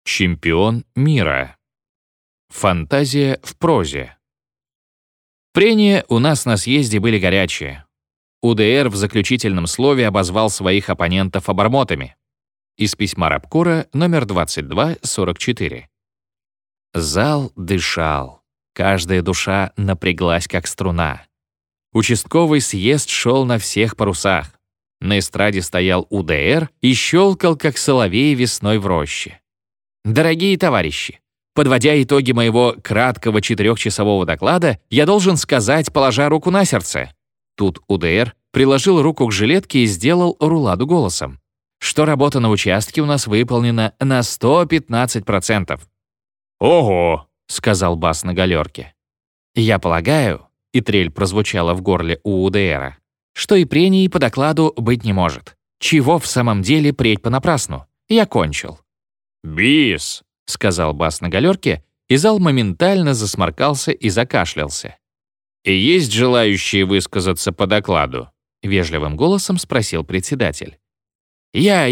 Чемпион мира. Фантазия в прозе. Прения у нас на съезде были горячие. УДР в заключительном слове обозвал своих оппонентов обормотами. Из письма рабкора номер 2244. Зал дышал. Каждая душа напряглась, как струна. Участковый съезд шел на всех парусах. На эстраде стоял УДР и щелкал, как соловей весной в роще. Дорогие товарищи, подводя итоги моего краткого 4-часового доклада, я должен сказать, положа руку на сердце. Тут УДР приложил руку к жилетке и сделал руладу голосом, что работа на участке у нас выполнена на 115%. «Ого!» — сказал бас на галерке. «Я полагаю», — и трель прозвучала в горле у УДРа, «что и прений по докладу быть не может. Чего в самом деле преть понапрасну? Я кончил». «Бис!» — сказал бас на галерке, и зал моментально засморкался и закашлялся. «И есть желающие высказаться по докладу?» — вежливым голосом спросил председатель. Я.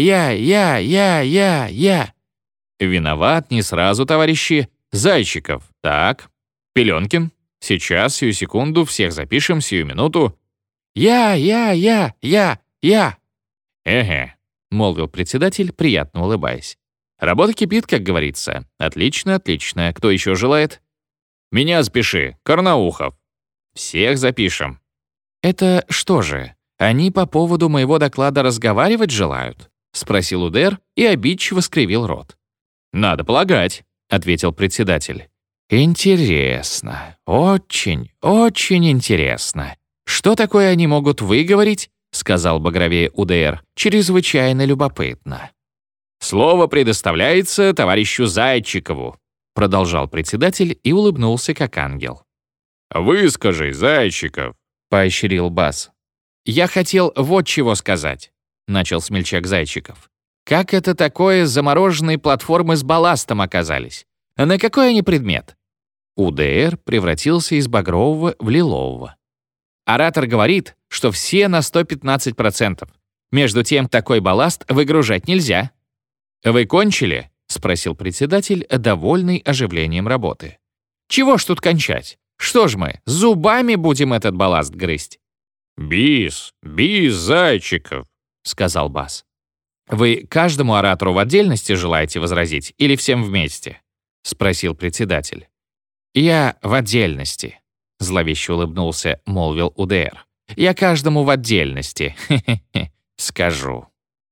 «Виноват не сразу, товарищи. Зайчиков. Так. Пеленкин. Сейчас, сию секунду, всех запишем, сию минуту». Я. «Эге», — молвил председатель, приятно улыбаясь. «Работа кипит, как говорится. Отлично, отлично. Кто еще желает?» «Меня запиши, Карнаухов». «Всех запишем». «Это что же, они по поводу моего доклада разговаривать желают?» — спросил УДР и обидчиво скривил рот. «Надо полагать», — ответил председатель. «Интересно. Очень интересно. Что такое они могут выговорить?» — сказал багровее УДР. «Чрезвычайно любопытно». «Слово предоставляется товарищу Зайчикову», — продолжал председатель и улыбнулся, как ангел. «Выскажи, Зайчиков», — поощрил бас. «Я хотел вот чего сказать», — начал смельчак Зайчиков. «Как это такое замороженные платформы с балластом оказались? На какой они предмет?» УДР превратился из багрового в лилового. Оратор говорит, что все на 115%. Между тем, такой балласт выгружать нельзя. «Вы кончили?» — спросил председатель, довольный оживлением работы. «Чего ж тут кончать? Что ж мы, зубами будем этот балласт грызть?» «Бис, Зайчиков», — сказал бас. «Вы каждому оратору в отдельности желаете возразить или всем вместе?» — спросил председатель. «Я в отдельности», — зловеще улыбнулся, молвил УДР. «Я каждому в отдельности, скажу».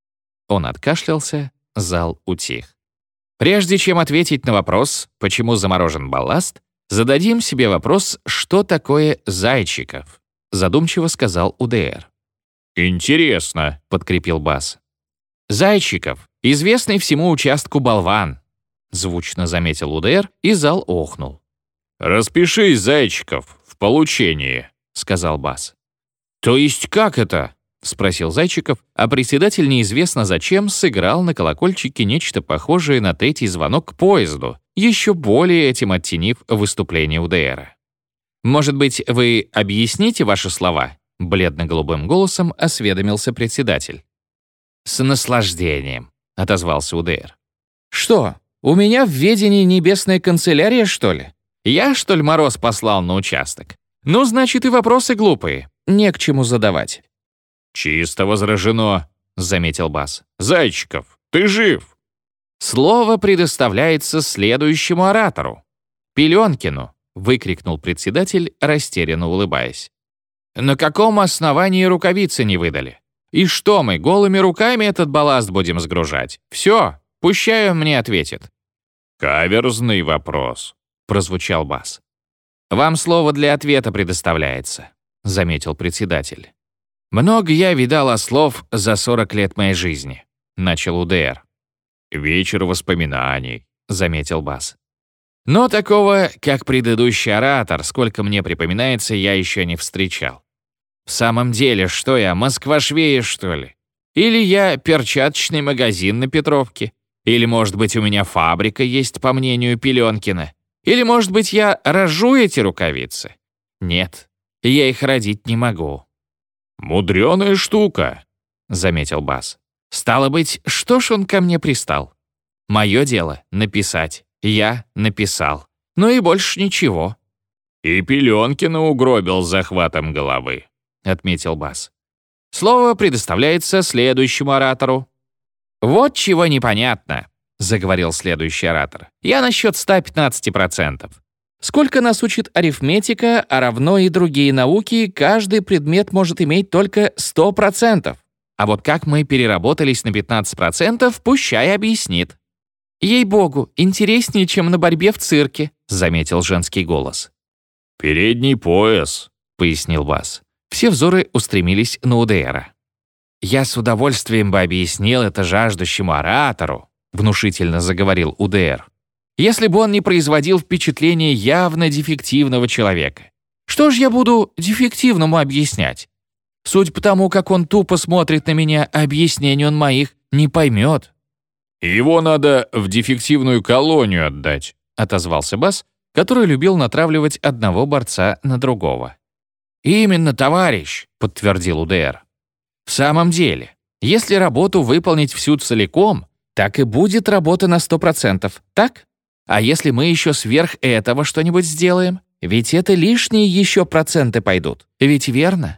Он откашлялся, зал утих. Прежде чем ответить на вопрос, почему заморожен балласт, зададим себе вопрос, что такое Зайчиков, задумчиво сказал УДР. «Интересно», — подкрепил бас. «Зайчиков, известный всему участку болван», — звучно заметил УДР, и зал охнул. «Распишись, Зайчиков, в получении», — сказал бас. «То есть как это?» — спросил Зайчиков, а председатель неизвестно зачем сыграл на колокольчике нечто похожее на третий звонок к поезду, еще более этим оттенив выступление УДРа. «Может быть, вы объясните ваши слова?» — бледно-голубым голосом осведомился председатель. «С наслаждением», — отозвался УДР. «Что, у меня в ведении небесная канцелярия, что ли? Я, что ли, мороз послал на участок? Ну, значит, и вопросы глупые, не к чему задавать». «Чисто возражено», — заметил бас. «Зайчиков, ты жив?» «Слово предоставляется следующему оратору. Пеленкину», — выкрикнул председатель, растерянно улыбаясь. «На каком основании рукавицы не выдали? И что мы, голыми руками этот балласт будем сгружать? Все, пущай он мне ответит». «Каверзный вопрос», — прозвучал бас. «Вам слово для ответа предоставляется», — заметил председатель. «Много я видал ослов за 40 лет моей жизни», — начал УДР. «Вечер воспоминаний», — заметил бас. «Но такого, как предыдущий оратор, сколько мне припоминается, я еще не встречал. В самом деле, что я, москва-швея, что ли? Или я перчаточный магазин на Петровке? Или, может быть, у меня фабрика есть, по мнению Пеленкина? Или, может быть, я рожу эти рукавицы? Нет, я их родить не могу». «Мудреная штука», — заметил бас. «Стало быть, что ж он ко мне пристал?» Мое дело — написать. Я написал. Ну и больше ничего. «И Пеленкина угробил захватом головы», — отметил Бас. Слово предоставляется следующему оратору. «Вот чего непонятно», — заговорил следующий оратор. «Я насчет 115%. Сколько нас учит арифметика, а равно и другие науки, каждый предмет может иметь только 100%. А вот как мы переработались на 15%, пущай объяснит». «Ей-богу, интереснее, чем на борьбе в цирке», — заметил женский голос. «Передний пояс», — пояснил Бас. Все взоры устремились на УДРа. «Я с удовольствием бы объяснил это жаждущему оратору», — внушительно заговорил УДР, «если бы он не производил впечатление явно дефективного человека. Что ж я буду дефективному объяснять? Суть по тому, как он тупо смотрит на меня, объяснений он моих не поймет». «Его надо в дефективную колонию отдать», — отозвался Бас, который любил натравливать одного борца на другого. «Именно, товарищ», — подтвердил УДР. «В самом деле, если работу выполнить всю целиком, так и будет работа на 100%, так? А если мы еще сверх этого что-нибудь сделаем? Ведь это лишние еще проценты пойдут. Ведь верно?»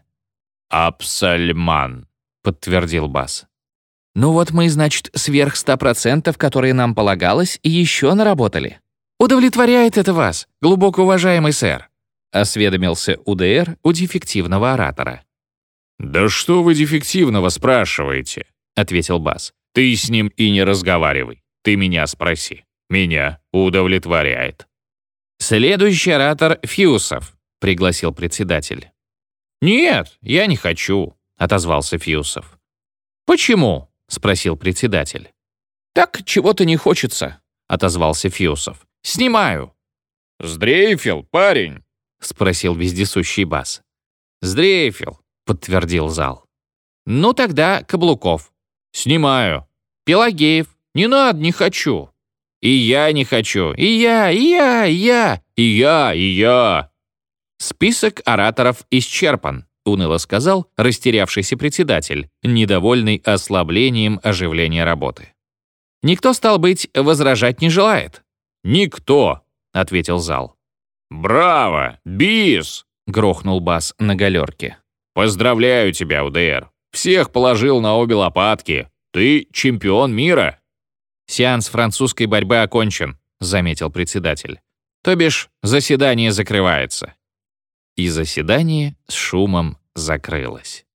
«Абсольман», — подтвердил Бас. «Ну вот мы, значит, сверх 100%, которые нам полагалось, еще наработали. Удовлетворяет это вас, глубоко уважаемый сэр?» — осведомился УДР у дефективного оратора. «Да что вы дефективного спрашиваете?» — ответил Бас. «Ты с ним и не разговаривай. Ты меня спроси. Меня удовлетворяет». «Следующий оратор Фьюсов», — пригласил председатель. «Нет, я не хочу», — отозвался Фьюсов. «Почему?» — спросил председатель. «Так чего-то не хочется», — отозвался Фьюсов. «Снимаю». «Сдрейфил, парень?» — спросил вездесущий Бас. «Сдрейфил», — подтвердил зал. «Ну тогда Каблуков». «Снимаю». «Пелагеев». «Не надо, не хочу». «И я не хочу». «И я, и я, и я, и я, и я». «Список ораторов исчерпан», — уныло сказал растерявшийся председатель, недовольный ослаблением оживления работы. «Никто, стал быть, возражать не желает». «Никто», — ответил зал. «Браво! Бис!» — грохнул Бас на галерке. «Поздравляю тебя, УДР! Всех положил на обе лопатки! Ты чемпион мира!» «Сеанс французской борьбы окончен», — заметил председатель. «То бишь, заседание закрывается». И заседание с шумом закрылось.